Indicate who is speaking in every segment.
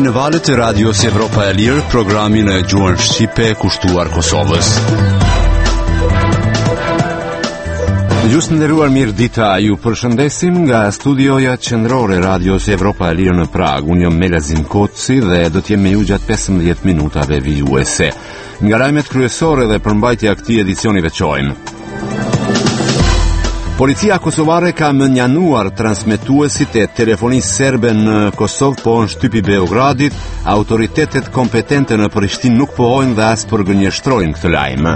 Speaker 1: në valët e Radios Evropa e Lirë, programin e gjuhën shqipe kushtuar Kosovës. Gjusë nderuar, mirë dita, ju përshëndesim nga studioja qendrore Radios Evropa e Lirë në Prag. Unë jam Melazim Koci dhe do t'jem me ju gjatë 15 minutave vijuese. Nga lajmet kryesore dhe përmbajtja këtij edicioni veçojmë. Policia kosovare ka mënjanuar transmetuesit e telefonisë serbe në Kosovë, po në shtypi Beogradit. Autoritetet kompetente në Prishtinë nuk pohojnë dhe as përgënjeshtrojnë këtë lajm.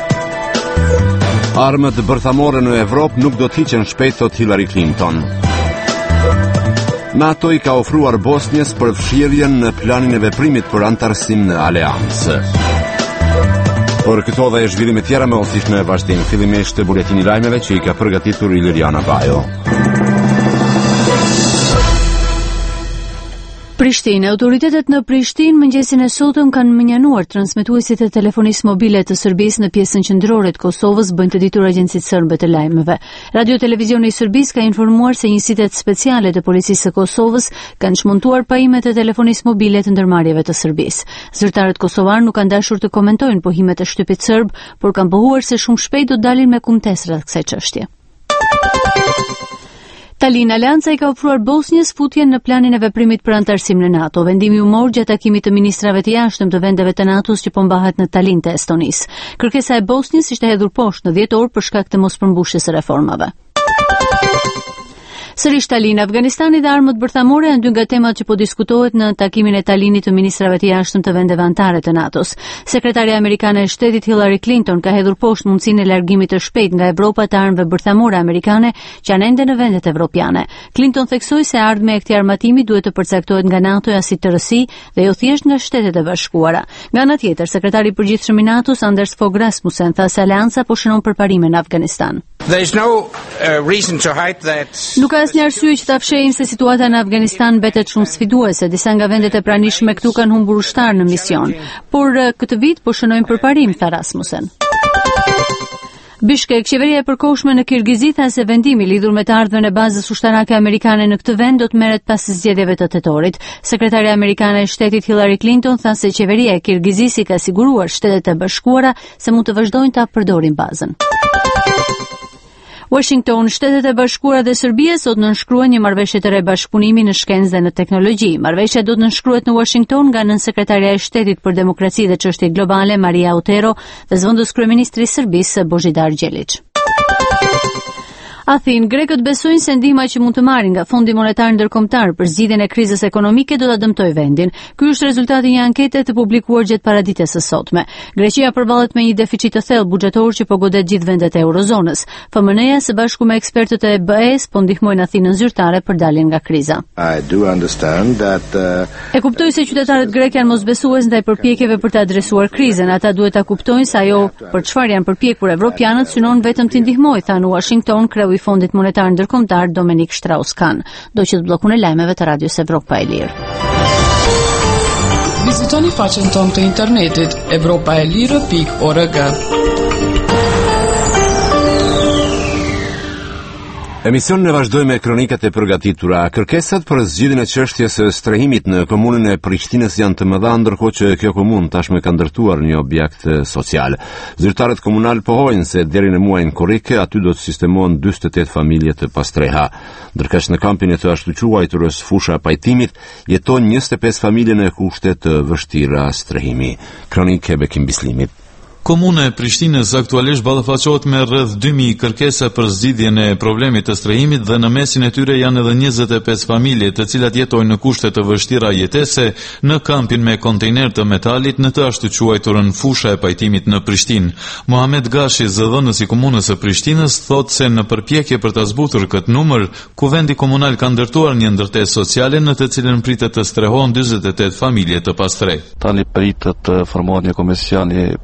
Speaker 1: Armët bërthamore në Evropë nuk do të hiqen shpejt, thot Hillary Clinton. NATO i ka ofruar Bosnjës përfshirjen në planin e veprimit për antarësim në aleancë. Por këto dhe e zhvillime tjera me osish në vazhdim. Fillimisht buletini lajmeve që i ka përgatitur Iliriana Bajo.
Speaker 2: Prishtinë. Autoritetet në Prishtinë mëngjesin e sotëm kanë mënjanuar transmetuesit e telefonisë mobile të Serbisë në pjesën qendrore të Kosovës, bëjnë të ditur agjencitë serbe të lajmeve. Radio Televizioni i Serbisë ka informuar se njësitet speciale të policisë së Kosovës kanë çmontuar pahimet e telefonisë mobile të ndërmarrjeve të Serbisë. Zyrtarët kosovar nuk kanë dashur të komentojnë pohimet e shtëpit serb, por kanë pohuar se shumë shpejt do dalin me kumtes rreth kësaj çështje. Tallinn. Aleanca i ka ofruar Bosnjës futjen në planin e veprimit për antarësim në NATO. Vendimi u mor gjatë takimit të ministrave të jashtëm të vendeve të NATO-s që po mbahet në Tallinn të Estonisë. Kërkesa e Bosnjës ishte hedhur poshtë në 10 orë për shkak të mospërmbushjes së reformave. Sërish Tallinn. Afganistani dhe armët bërthamore janë dy nga temat që po diskutohet në takimin e Tallinnit të ministrave të jashtëm të vendeve anëtare të NATO-s. Sekretarja amerikane e shtetit Hillary Clinton ka hedhur poshtë mundësinë e largimit të shpejt nga Evropa të armëve bërthamore amerikane që janë ende në vendet evropiane. Clinton theksoi se ardhmja e këtij armatimi duhet të përcaktohet nga NATO-ja si tërësi dhe jo thjesht nga Shtetet e Bashkuara. Nga ana tjetër, sekretari i përgjithshëm i NATO-s Anders Fogh Rasmussen tha se aleanca po shënon përparime në Afganistan. Nuk ka asnjë arsye që ta fshehim se situata në Afganistan mbetet shumë sfiduese. Disa nga vendet e pranishme këtu kanë humbur ushtar në mision, por këtë vit po shënojmë përparim, tha Rasmussen. Bishkek. Qeveria e përkohshme në Kirgizi tha se vendimi lidhur me të ardhmen e bazës ushtarake amerikane në këtë vend do të merret pas zgjedhjeve të tetorit. Sekretarja amerikane e shtetit Hillary Clinton tha se qeveria e Kirgizisë ka siguruar Shtetet e Bashkuara se mund të vazhdojnë ta përdorin bazën. Washington. Shtetet e Bashkuara dhe Serbia sot nënshkruan një marrëveshje të re bashkëpunimi në shkencë dhe në teknologji. Marrëveshja do të nënshkruhet në Washington nga nënsekretarja e shtetit për demokraci dhe çështje globale Maria Otero dhe zëvendës kryeministri i Serbisë Božidar Đelić. Athinë. Grekët besojnë se ndihma që mund të marrin nga Fondi Monetar Ndërkombëtar për zgjidhjen e krizës ekonomike do ta dëmtojë vendin. Ky është rezultati i një ankete të publikuar gjatë paradites së sotme. Greqia përballet me një deficit të thellë buxhetor që po godet gjithë vendet e eurozonës. FMN-ja së bashku me ekspertët e BE-s po ndihmojnë Athinën zyrtare për daljen nga kriza. E kuptoj se qytetarët grek janë mosbesues ndaj përpjekjeve për të adresuar krizën. Ata duhet ta kuptojnë se ajo për çfarë janë përpjekur evropianët synon vetëm të ndihmojë, tha në Washington i Fondit Monetar Ndërkombëtar Dominik Strauss-Kahn. Do që të bllokun e lajmeve të Radios Evropa e Lirë.
Speaker 3: Vizitoni faqen tonë të internetit evropaelire.org.
Speaker 1: Emisionin e vazhdoi me kronikat e përgatitura. Kërkesat për zgjidhjen e çështjes së strehimit në komunën e Prishtinës janë të mëdha, ndërkohë që kjo komunë tashmë ka ndërtuar një objekt social. Zyrtarët komunal pohojnë se deri në muajin korrik aty do të sistemohen 48 familje të pastreha. Ndërkaq në kampin e të ashtu quajturës fusha e pajtimit jeton 25 familje në kushte të vështira strehimi. Kronikë e Bekim Bislimit.
Speaker 4: Komuna e Prishtinës aktualisht ballafaqohet me rreth 2000 kërkesa për zgjidhjen e problemit të strehimit dhe në mesin e tyre janë edhe 25 familje të cilat jetojnë në kushte të vështira jetese në kampin me kontejner të metalit në të ashtu quajturën fusha e pajtimit në Prishtinë. Mohamed Gashi, zëdhënës i komunës së Prishtinës, thotë se në përpjekje për ta zbutur këtë numër, kuvendi komunal ka ndërtuar një ndërtesë sociale në të cilën pritet të strehohen 48 familje të pastre.
Speaker 5: Tani pritet të formohet një komision i përbashkët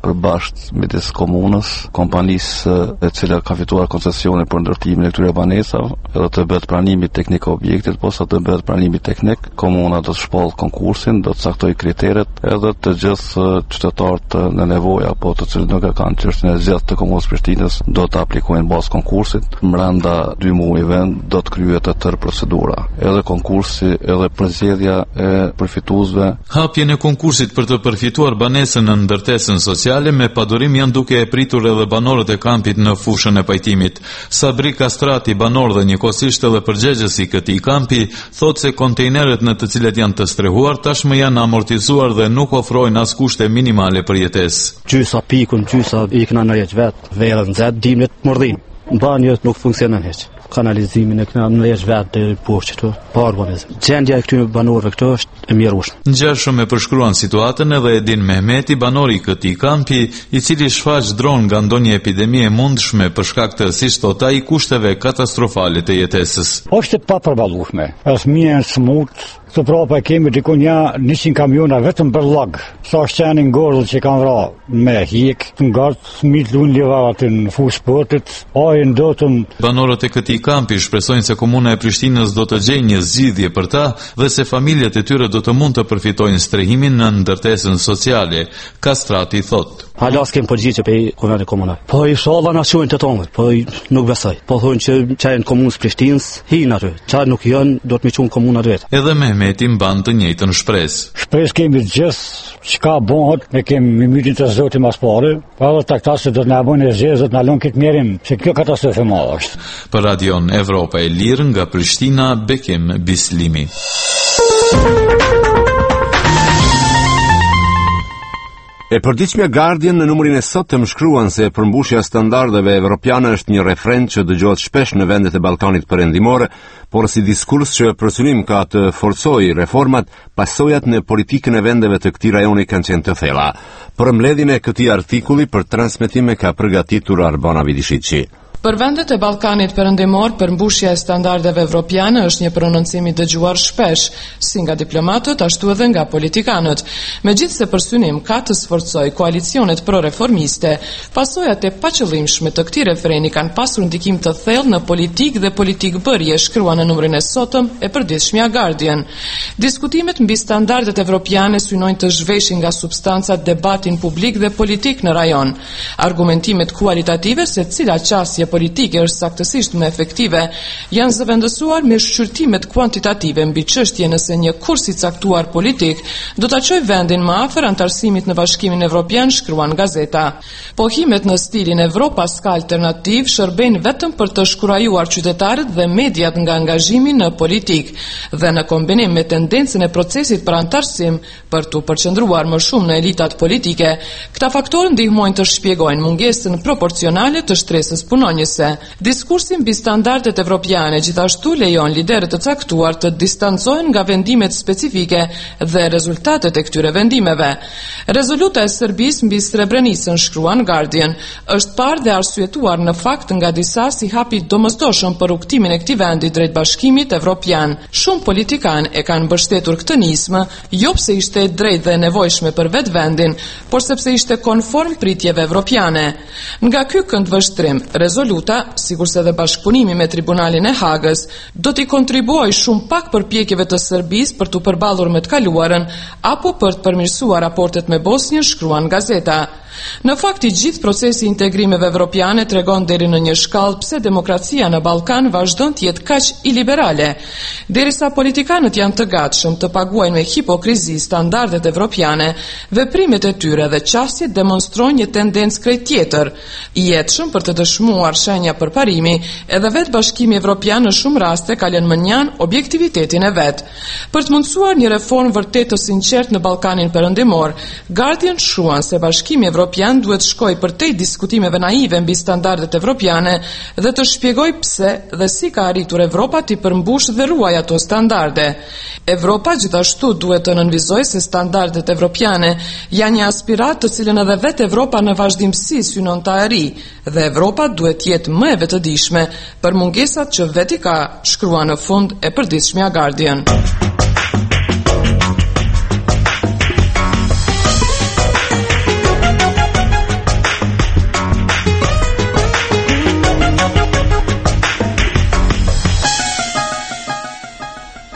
Speaker 5: është midis komunës, kompanisë e cila ka fituar koncesione për ndërtimin e këtyre banesave, edhe të bëhet pranimi teknik i objektit, posa të bëhet pranimi teknik, komuna do të shpall konkursin, do të caktoj kriteret, edhe të gjithë qytetarët në nevojë apo të cilët nuk e kanë çështjen e zgjatë të komunës Prishtinës do të aplikojnë bazë konkursit. Brenda 2 muajve do të kryhet të tërë procedura, edhe konkursi, edhe përzgjedhja e përfituesve.
Speaker 4: Hapjen e konkursit për të përfituar banesën në ndërtesën sociale me padurim janë duke e pritur edhe banorët e kampit në fushën e pajtimit. Sabri Kastrati, banor dhe njëkohësisht edhe përgjegjësi i këtij kampi, thotë se kontejneret në të cilet janë të strehuar tashmë janë amortizuar dhe nuk ofrojnë as kushte minimale për jetesë.
Speaker 6: Gjysa pikun, gjysa ikna në jetë vetë, verën zetë, dimnit mordhin. Banjët nuk funksionon hiç. Kanalizimin e këna në veç vetë dhe poshtë këto, parbanizim. Gjendja e këtyre banorëve këto është e mjerueshme.
Speaker 4: Ngjashëm e përshkruan situatën edhe Edin Mehmeti, banori i këtij kampi, i cili shfaq dron nga ndonjë epidemi e mundshme për shkak të, siç thot ai, kushteve katastrofale të jetesës.
Speaker 7: Është e paparballueshme. Fëmijë smut, të prapa kemi dikun 100 kamiona vetëm për lag. Sa shqenin ngordhë që kanë vrarë me hik, ngart fëmijët luajnë livavat në fushë sportit, ajën dotën.
Speaker 4: Banorët e këtij kampi shpresojnë se komuna e Prishtinës do të gjejë një zgjidhje për ta dhe se familjet e tyre do të mund të përfitojnë strehimin në ndërtesën sociale. Kastrati thotë.
Speaker 6: Hala s'kem përgjigje pe konvenit komunal. Po i shova na shojnë të tonë, po nuk besoj. Po thonë që çajin komunës Prishtinës hin aty. Çaj nuk janë, do të më çon komuna vet.
Speaker 4: Edhe Mehmeti mban të njëjtën shpresë.
Speaker 7: Shpresë kemi të gjithë çka bëhet, ne kemi mytin të Zotit mas pare, pa edhe taktasë do të na bëjnë zgjedhje, do të na lënë këtë mjerin, se kjo katastrofë e madhe është.
Speaker 4: Për Radion Evropa e Lirë nga Prishtina, Bekim Bislimi.
Speaker 1: E përditshmja Guardian në numrin e sotëm shkruan se përmbushja standardeve evropiane është një refren që dëgjohet shpesh në vendet e Ballkanit Perëndimor, por si diskurs që për synim ka të forcojë reformat, pasojat në politikën e vendeve të këtij rajoni kanë qenë të thella. Për mbledhjen e këtij artikulli për transmetim ka përgatitur Arbana Vidishiçi.
Speaker 3: Për vendet e Ballkanit Perëndimor, përmbushja e standardeve evropiane është një prononcim i dëgjuar shpesh, si nga diplomatët ashtu edhe nga politikanët. Megjithse për synim ka të sforcojë koalicionet pro-reformiste, pasojat e paqëllimshme të këtij refreni kanë pasur ndikim të thellë në politikë dhe politikbërje, shkruan në numrin e sotëm e përditshmja Guardian. Diskutimet mbi standardet evropiane synojnë të zhveshin nga substanca debatin publik dhe politik në rajon. Argumentimet kualitative se cila qasje politike është saktësisht më efektive, janë zëvendësuar me shqyrtimet kuantitative mbi çështje nëse një kurs i caktuar politik do ta çojë vendin më afër antarësimit në Bashkimin Evropian, shkruan gazeta. Pohimet në stilin Evropa s'ka alternativ shërbejnë vetëm për të shkurajuar qytetarët dhe mediat nga angazhimi në politik dhe në kombinim me tendencën e procesit për antarësim për të përqendruar më shumë në elitat politike, këta faktorë ndihmojnë të shpjegojnë mungesën proporcionale të shtresës punonjëse. Diskursi mbi standardet evropiane gjithashtu lejon liderët të caktuar të distancohen nga vendimet specifike dhe rezultatet e këtyre vendimeve. Rezoluta e Serbisë mbi Srebrenicën, shkruan Guardian, është parë dhe arsyetuar në fakt nga disa si hapi domosdoshëm për rrugtimin e këtij vendi drejt Bashkimit Evropian. Shumë politikanë e kanë mbështetur këtë nismë, jo pse ishte e drejtë dhe e nevojshme për vetë vendin, por sepse ishte konform pritjeve evropiane. Nga ky këndvështrim, rezoluta, sikurse dhe bashkëpunimi me Tribunalin e Hagës, do t'i kontribuojë shumë pak përpjekjeve të Serbisë për t'u përballur me të kaluarën apo për të përmirësuar raportet me Bosnjën, shkruan gazeta. Në fakt, i gjithë procesi i integrimeve evropiane tregon deri në një shkallë pse demokracia në Ballkan vazhdon të jetë kaq iliberale. Derisa politikanët janë të gatshëm të paguajnë me hipokrizi standardet evropiane, veprimet e tyre dhe qasjet demonstrojnë një tendencë krejt tjetër, i jetshëm për të dëshmuar shenja përparimi, edhe vetë Bashkimi Evropian në shumë raste ka lënë mënjan objektivitetin e vet. Për të mundsuar një reformë vërtet të sinqertë në Ballkanin Perëndimor, Guardian shkruan se Bashkimi Evropian duhet shkoj përtej diskutimeve naive mbi standardet evropiane dhe të shpjegoj pse dhe si ka arritur Evropa t'i përmbush dhe ruaj ato standarde. Evropa gjithashtu duhet të nënvizoj se standardet evropiane janë një aspirat të cilën edhe vetë Evropa në vazhdimsi synon ta arri dhe Evropa duhet jetë më e vetëdijshme për mungesat që veti ka, shkrua në fund e përditshmja Guardian.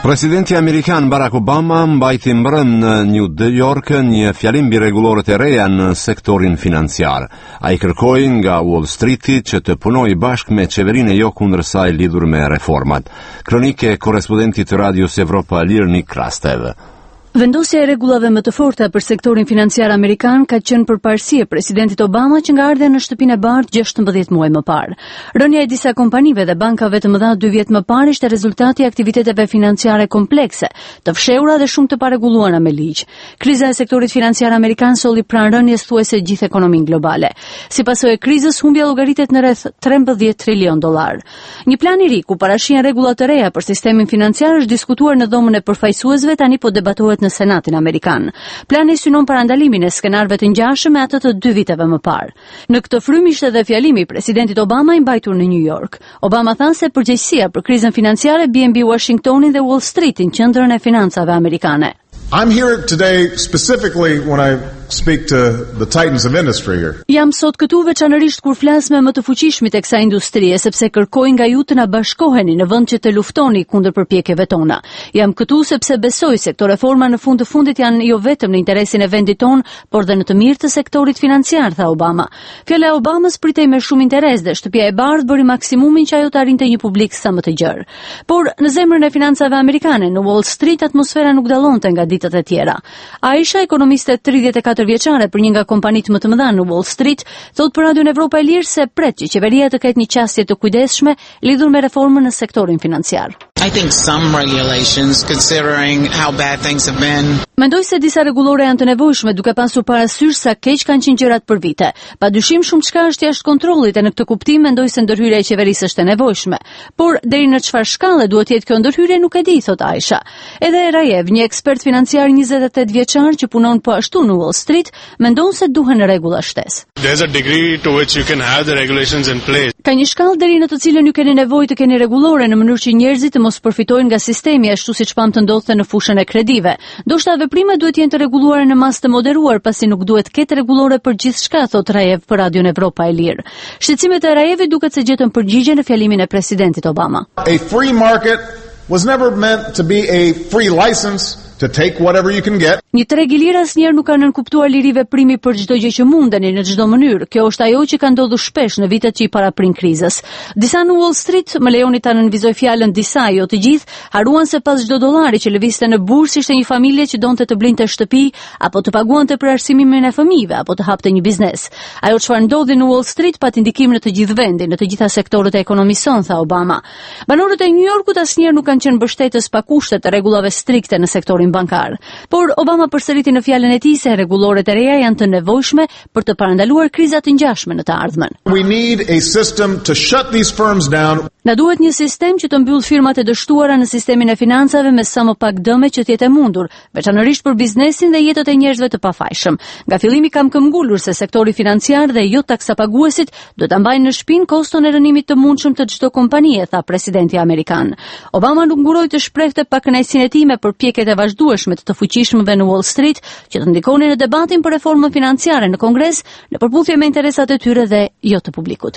Speaker 1: Presidenti amerikan Barack Obama mbajti mbrëm në New York një fjalim mbi rregulloret e reja në sektorin financiar. Ai kërkoi nga Wall Streeti që të punojë bashkë me qeverinë e jo kundër saj lidhur me reformat. Kronike e korrespondentit të Radios Evropa Lir Nik Krastev.
Speaker 2: Vendosja e rregullave më të forta për sektorin financiar amerikan ka qenë përparësi e presidentit Obama që nga ardhe në shtëpinë e bardhë 16 muaj më parë. Rënja e disa kompanive dhe bankave të mëdha 2 vjet më parë ishte rezultati i aktiviteteve financiare komplekse, të fshehura dhe shumë të paregulluara me ligj. Kriza e sektorit financiar amerikan solli pranë rënjes thuajse gjithë ekonominë globale. Si pasojë e krizës, humbja llogaritet në rreth 13 trilion dollar. Një plan i ri ku parashihen rregulla të reja për sistemin financiar është diskutuar në dhomën e përfaqësuesve, tani po debatohet në Senatin Amerikan. Plani synon parandalimin e skenarëve të ngjashëm me atë të 2 viteve më parë. Në këtë frym ishte edhe fjalimi i presidentit Obama i mbajtur në New York. Obama tha se përgjegjësia për krizën financiare bie mbi Washingtonin dhe Wall Streetin, qendrën e financave amerikane.
Speaker 8: I'm here today specifically when I speak to the titans of industry here.
Speaker 2: Jam sot këtu veçanërisht kur flas me më të fuqishmit e kësaj industrie, sepse kërkoj nga ju të na bashkoheni në vend që të luftoni kundër përpjekjeve tona. Jam këtu sepse besoj se këto reforma në fund të fundit janë jo vetëm në interesin e vendit ton, por dhe në të mirë të sektorit financiar, tha Obama. Fjala e Obamës pritej me shumë interes dhe Shtëpia e Bardhë bëri maksimumin që ajo të arrinte një publik sa më të gjerë. Por në zemrën e financave amerikane, në Wall Street, atmosfera nuk dallonte nga ditët e tjera. Aisha, ekonomiste 34 vjeçare për një nga kompanitë më të mëdha në Wall Street, thot për Radion Evropa e Lirë se pret që qeveria të ketë një qasje të kujdesshme lidhur me reformën në sektorin financiar.
Speaker 9: I think some regulations, considering how bad things have been.
Speaker 2: Mendoj se disa rregullore janë të nevojshme duke pasur parasysh sa keq kanë qenë gjërat për vite. Padyshim shumë çka është jashtë kontrollit e në këtë kuptim mendoj se ndërhyrja e qeverisë është e nevojshme. Por deri në çfarë shkallë duhet jetë kjo ndërhyrje nuk e di, thot Aisha. Edhe Rajev, një ekspert financiar 28 vjeçar që punon po ashtu në Wall Street, mendon se duhen rregulla shtesë.
Speaker 10: There's a degree to which you can have the regulations in place.
Speaker 2: Ka një shkallë deri në të cilën ju keni nevojë të keni rregullore në mënyrë që njerëzit të mos përfitojnë nga sistemi ashtu siç pam të ndodhte në fushën e kredive. Ndoshta veprimet duhet jenë të rregulluara në masë të moderuar, pasi nuk duhet ketë rregullore për gjithçka, thot Rajev për Radion Evropa e Lirë. Shqetësimet e Rajevit duket se gjetën përgjigje në fjalimin e presidentit Obama.
Speaker 8: A free market was never meant to be a free license to take whatever you can get.
Speaker 2: Një treg i lirë asnjëherë nuk ka nënkuptuar liri veprimi për çdo gjë që mundeni në çdo mënyrë. Kjo është ajo që ka ndodhur shpesh në vitet që i paraprin krizës. Disa në Wall Street, më lejoni ta nënvizoj fjalën disa, jo të gjithë, haruan se pas çdo dollari që lëvizte në bursë ishte një familje që donte të blinte shtëpi apo të paguante për arsimimin e fëmijëve apo të hapte një biznes. Ajo çfarë ndodhi në Wall Street pati ndikim në të gjithë vendin, në të gjitha sektorët e ekonomisë, tha Obama. Banorët e New Yorkut asnjëherë nuk kanë qenë mbështetës pa kushte të rregullave strikte në sektorin bankar. Por Obama përsëriti në fjalën e tij se rregulloret e reja janë të nevojshme për të parandaluar kriza të ngjashme në të ardhmen.
Speaker 8: We need a system to shut these firms down.
Speaker 2: Na duhet një sistem që të mbyll firmat e dështuara në sistemin e financave me sa më pak dëme që të jetë e mundur, veçanërisht për biznesin dhe jetët e njerëzve të pafajshëm. Nga fillimi kam këmbgulur se sektori financiar dhe jo taksapaguesit do ta mbajnë në shpinë koston e rënimit të mundshëm të çdo kompanie, tha presidenti amerikan. Obama nuk nguroi të shprehte pakënaqësinë e tij me përpjekjet e vazhdueshme të fuqishmëve në Wall Street që të ndikonin në debatin për reformën financiare në Kongres në përputhje me interesat e tyre dhe jo të publikut.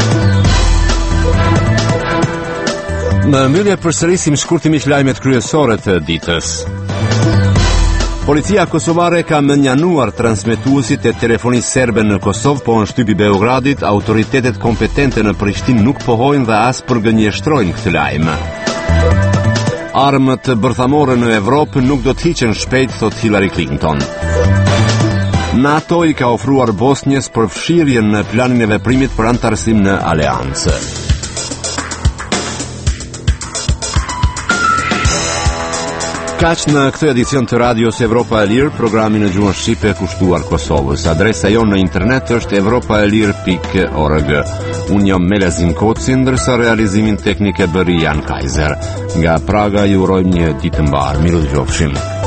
Speaker 1: Në mbyllje përsërisim shkurtimisht lajmet kryesore të ditës. Policia kosovare ka menjanuar transmetuesit e telefonisë serbe në Kosovë, po në shtypi Beogradit, autoritetet kompetente në Prishtinë nuk pohojnë dhe as përgënjeshtrojnë këtë lajm. Armët bërthamore në Evropë nuk do të hiqen shpejt, thot Hillary Clinton. NATO i ka ofruar Bosnjës përfshirjen në planin e veprimit për antarësim në aleancë. Kaq në këtë edicion të Radios Evropa e Lirë, programi në gjuhën shqipe kushtuar Kosovës. Adresa jonë në internet është evropaelir.org. Unë jam Melazim Koci, ndërsa realizimin teknik e bëri Jan Kaiser. Nga Praga ju urojmë një ditë mbar. Miru dëgjofshim.